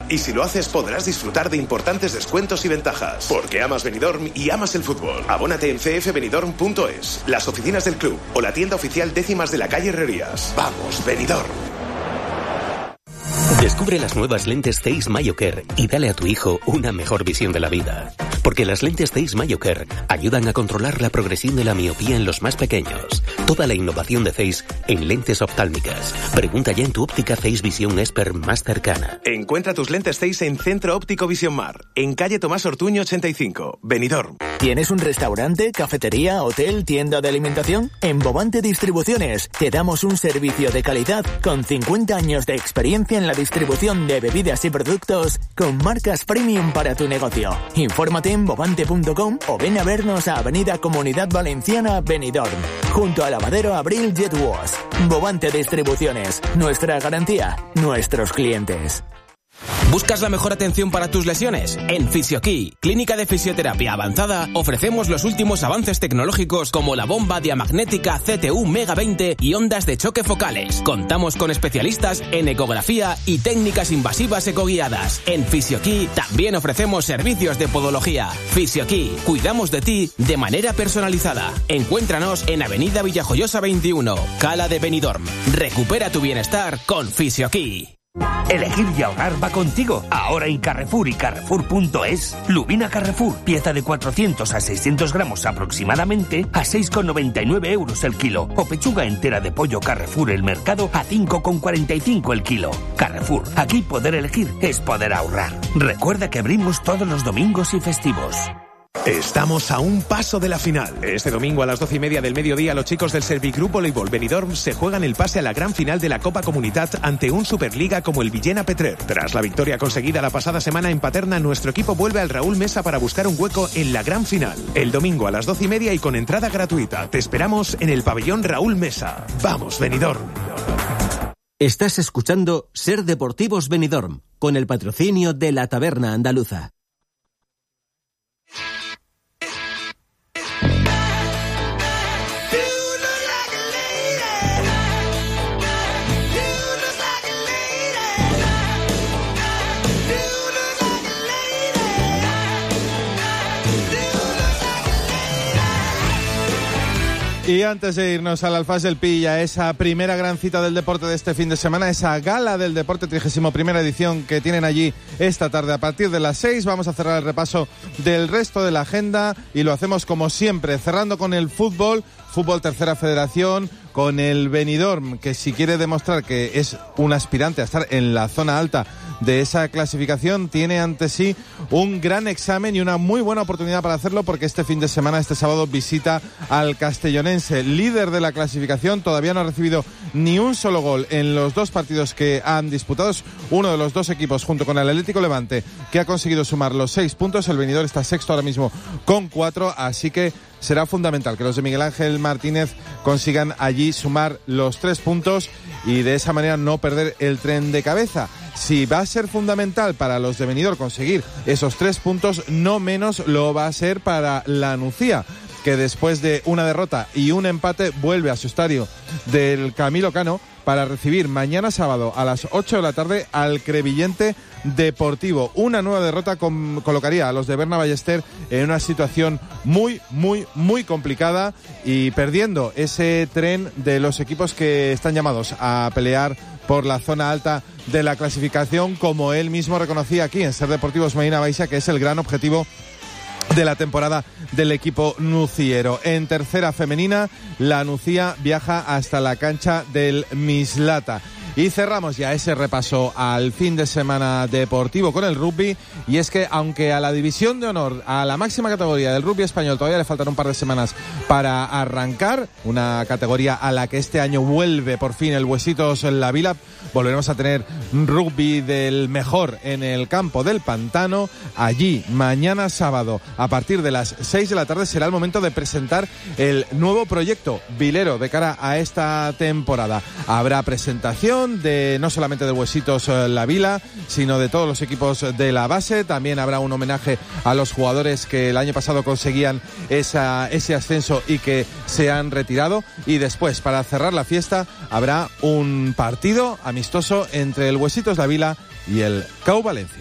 Y si lo haces, podrás disfrutar de importantes descuentos y ventajas. Porque amas Benidorm y amas el fútbol. Abónate en cfbenidorm.es, las oficinas del club o la tienda oficial Décimas de la calle Herrerías. ¡Vamos, Benidorm! Descubre las nuevas lentes Zeiss MyoCare y dale a tu hijo una mejor visión de la vida. Porque las lentes Zeiss MyoCare ayudan a controlar la progresión de la miopía en los más pequeños. Toda la innovación de Zeiss en lentes oftálmicas. Pregunta ya en tu óptica Zeiss Visión Expert más cercana. Encuentra tus lentes Zeiss en Centro Óptico Visión Mar, en calle Tomás Ortuño 85, Benidorm. ¿Tienes un restaurante, cafetería, hotel, tienda de alimentación? En Bovante Distribuciones te damos un servicio de calidad con 50 años de experiencia en la distribución de bebidas y productos con marcas premium para tu negocio. Infórmate en bovante.com o ven a vernos a Avenida Comunidad Valenciana, Benidorm, junto a Lavadero Abril Jet Wash. Bovante Distribuciones, nuestra garantía, nuestros clientes. ¿Buscas la mejor atención para tus lesiones? En FisioKey, clínica de fisioterapia avanzada, ofrecemos los últimos avances tecnológicos como la bomba diamagnética CTU Mega 20 y ondas de choque focales. Contamos con especialistas en ecografía y técnicas invasivas ecoguiadas. En FisioKey también ofrecemos servicios de podología. FisioKey, cuidamos de ti de manera personalizada. Encuéntranos en Avenida Villajoyosa 21, Cala de Benidorm. Recupera tu bienestar con FisioKey. Elegir y ahorrar va contigo. Ahora en Carrefour y Carrefour.es. Lubina Carrefour, pieza de 400 a 600 gramos aproximadamente, a 6,99 euros el kilo. O pechuga entera de pollo Carrefour el mercado a 5,45 el kilo. Carrefour, aquí poder elegir es poder ahorrar. Recuerda que abrimos todos los domingos y festivos. Estamos a un paso de la final. Este domingo a las 12:30 del mediodía, los chicos del Servigroup Voleibol Benidorm se juegan el pase a la gran final de la Copa Comunitat ante un Superliga como el Villena Petrer. Tras la victoria conseguida la pasada semana en Paterna, nuestro equipo vuelve al Raúl Mesa para buscar un hueco en la gran final. El domingo a las 12:30 y con entrada gratuita. Te esperamos en el pabellón Raúl Mesa. ¡Vamos, Benidorm! Estás escuchando Ser Deportivos Benidorm, con el patrocinio de la Taberna Andaluza. Y antes de irnos al Alfaz del Pi, a esa primera gran cita del deporte de este fin de semana, esa gala del deporte 31ª edición que tienen allí esta tarde a partir de las 6, vamos a cerrar el repaso del resto de la agenda y lo hacemos como siempre, cerrando con el fútbol Tercera Federación, con el Benidorm, que si quiere demostrar que es un aspirante a estar en la zona alta de esa clasificación, tiene ante sí un gran examen y una muy buena oportunidad para hacerlo, porque este fin de semana, este sábado, visita al Castellonense, líder de la clasificación. Todavía no ha recibido ni un solo gol en los dos partidos que han disputado. Es uno de los dos equipos, junto con el Atlético Levante, que ha conseguido sumar los 6 puntos. El Benidorm está sexto ahora mismo con 4, así que será fundamental que los de Miguel Ángel Martínez consigan allí sumar los 3 puntos y de esa manera no perder el tren de cabeza. Si va a ser fundamental para los de Benidorm conseguir esos 3 puntos, no menos lo va a ser para la Nucía, que después de una derrota y un empate vuelve a su estadio del Camilo Cano para recibir mañana sábado a las 8 de la tarde al Crevillente Deportivo. Una nueva derrota colocaría a los de Berna Ballester en una situación muy complicada y perdiendo ese tren de los equipos que están llamados a pelear por la zona alta de la clasificación, como él mismo reconocía aquí en Ser Deportivos Medina Baixa, que es el gran objetivo de la temporada del equipo nuciero. En tercera femenina, la Nucía viaja hasta la cancha del Mislata. Y cerramos ya ese repaso al fin de semana deportivo con el rugby, y es que aunque a la división de honor, a la máxima categoría del rugby español, todavía le faltan un par de semanas para arrancar, una categoría a la que este año vuelve por fin el Huesitos La Vila, volveremos a tener rugby del mejor en el campo del Pantano. Allí, mañana sábado, a partir de las 6 de la tarde, será el momento de presentar el nuevo proyecto vilero de cara a esta temporada. Habrá presentación de no solamente de Huesitos La Vila, sino de todos los equipos de la base. También habrá un homenaje a los jugadores que el año pasado conseguían ese ascenso y que se han retirado. Y después, para cerrar la fiesta, habrá un partido amistoso entre el Huesitos La Vila y el CAU Valencia.